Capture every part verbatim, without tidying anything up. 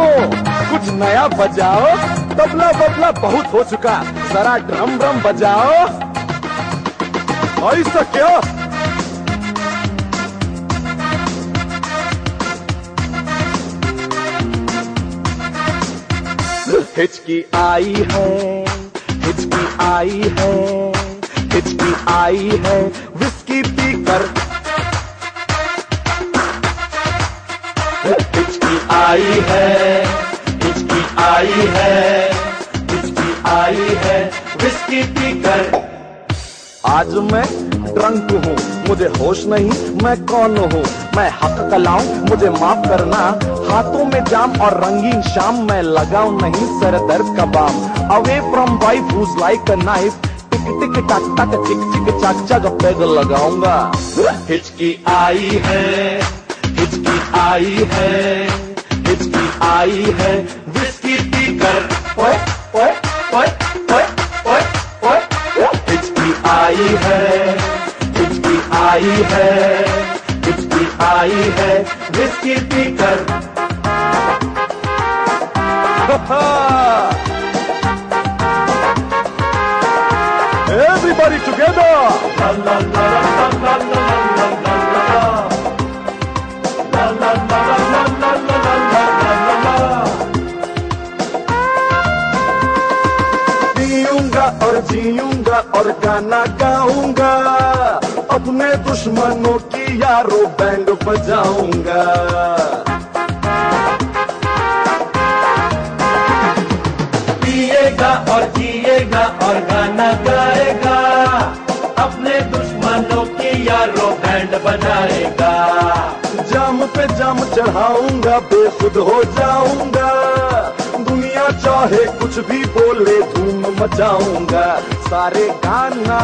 कुछ नया बजाओ, तबला बबला बहुत हो चुका, जरा ड्रम ड्रम बजाओ। ऐसा क्या? हिचकी आई है, हिचकी आई है, हिचकी आई है, विस्की पीकर। हिचकी आई है, हिचकी आई है, हिचकी आई है, विस्की पीकर। आज मैं ड्रंक हूँ, मुझे होश नहीं मैं कौन हूँ, मैं हक कलाऊं मुझे माफ करना, हाथों में जाम और रंगीन शाम, मैं लगाऊं नहीं सर दर्द का बाम। Away from wife who's like a knife, टिक टिक टक टक चिक चिक चक चक पेग लगाऊंगा। हिचकी आई है, हिचकी आई है, हिचकी आई है, विस्की पीकर। ओए ओए ओए ओए ओए ओए, हिचकी आई है, हिचकी आई है, हिचकी आई है, विस्की पीकर। Everybody together! La la la la la la la la la. La la la la la la la la la. जीऊंगा और जीऊंगा और गाना गाऊंगा, अपने दुश्मनों की यारों बैंड बजाऊंगा। पिएगा और जिएगा और गाना गाएगा, अपने दुश्मनों की यारों बैंड बजाएगा। जाम पे जाम चढ़ाऊंगा, बेखुद हो जाऊंगा, दुनिया चाहे कुछ भी बोले धूम मचाऊंगा। सारे गाना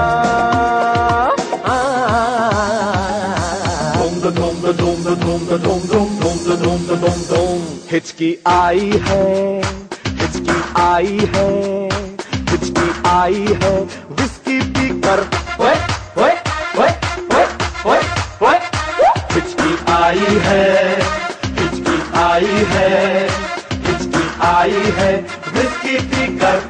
हिचकी आई है, हिचकी आई है, हिचकी आई है, विस्की पीकर। ओए ओए ओए ओए ओए ओए, हिचकी आई है, हिचकी आई है, हिचकी आई है, विस्की पीकर।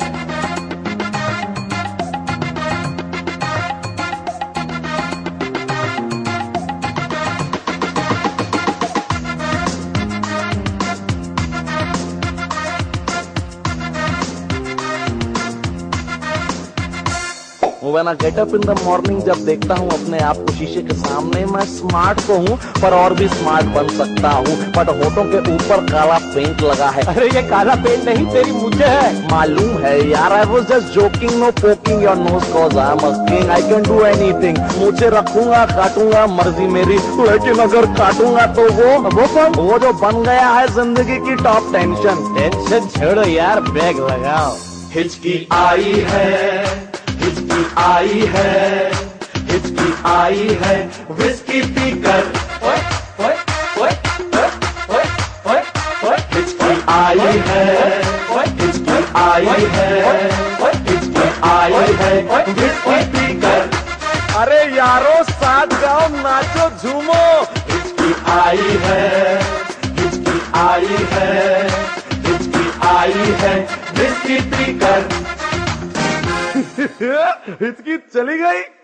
When I get up in the morning, जब देखता हूँ अपने आप को शीशे के सामने, मैं स्मार्ट तो हूँ पर और भी स्मार्ट बन सकता हूँ। बट होठों के ऊपर काला पेंट लगा है। अरे ये काला पेंट नहीं, तेरी मुझे है। मालूम है यार, I was just joking, no poking your nose cause I'm a king, I can do anything। मुझे रखूंगा काटूंगा मर्जी मेरी, लेकिन अगर काटूंगा तो वो वो कौन? वो जो बन गया है जिंदगी की टॉप टेंशन। टेंशन छोड़ो यार, बैग लगाओ। हिचकी आई है, हिचकी आई है, हिचकी आई है, विस्की पीकर। ओए ओए ओए ओए ओए ओए, हिचकी आई है, हिचकी आई है, हिचकी आई है, विस्की पीकर। अरे यारो साथ गाओ, नाचो झूमो। हिचकी आई है, हिचकी आई है, हिचकी आई है, विस्की पीकर। हिचकी चली गई।